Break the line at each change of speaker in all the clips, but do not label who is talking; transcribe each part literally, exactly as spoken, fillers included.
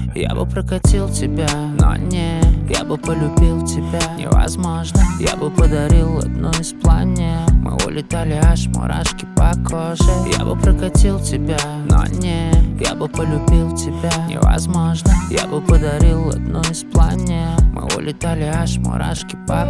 Я бы прокатил тебя, но не. Я бы полюбил тебя, невозможно. Я бы подарил одну из планет. Мы улетали, аж мурашки по коже. Я бы прокатил тебя, но не. Я бы полюбил тебя, невозможно. Я бы подарил одну из планет. Мы улетали, аж мурашки по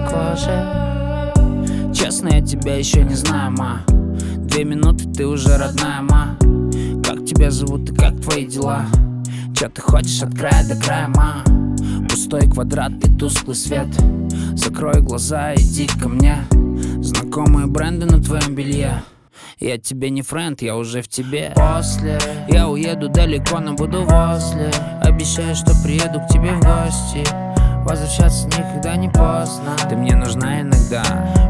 коже. Честно, я тебя еще не знаю, ма. Две минуты, ты уже родная, ма. Как тебя зовут и как твои дела? Че ты хочешь от края до края, ма? Пустой квадрат и тусклый свет. Закрой глаза, иди ко мне. Знакомые бренды на твоем белье. Я тебе не френд, я уже в тебе. После я уеду далеко, но буду возле. Обещаю, что приеду к тебе в гости. Возвращаться никогда не поздно. Ты мне нужна иногда.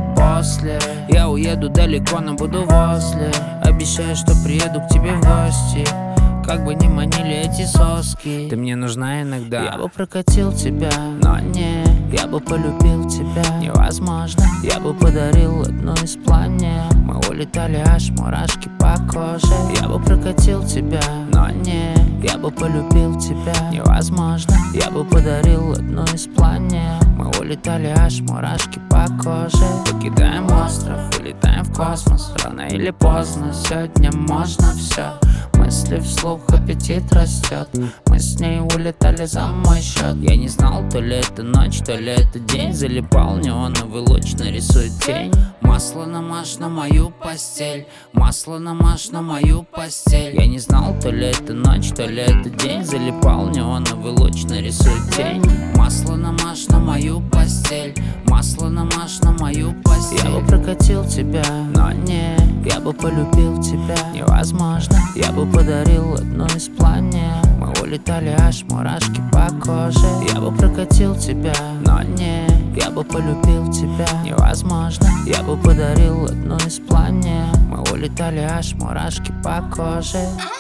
После я уеду далеко, но буду возле. Обещаю, что приеду к тебе в гости. Как бы ни манили эти соски, ты мне нужна иногда. Я бы прокатил тебя, но не. Я бы полюбил тебя, невозможно. Я бы подарил одну из планет. Мы улетали, аж мурашки по коже. Я бы прокатил тебя, но не. Я бы полюбил тебя, невозможно. Я бы подарил одну из планет. Мы улетали, аж мурашки по коже. Покидаем остров, улетаем в космос. Рано или поздно, сегодня можно все. Мысли вслух, аппетит растет. Мы с ней улетали за мой счет. Я не знал, то ли это ночь, то ли это день. Залипал неоновый луч, нарисует тень. Масло намажь на мою постель. Масло намажь на мою постель. Я не знал, то ли это ночь, то ли это день. Залипал неоновый луч, нарисует тень. Масло намажь на мою постель. Масло намажь на мою постель. Я бы прокатил тебя, но не. Я бы полюбил тебя, невозможно. Я бы подарил одну из планет. Мы улетали, аж мурашки по коже. Я бы прокатил тебя, но не. Я бы полюбил тебя, невозможно. Я бы подарил одну из планет. Мы улетали, аж мурашки по коже.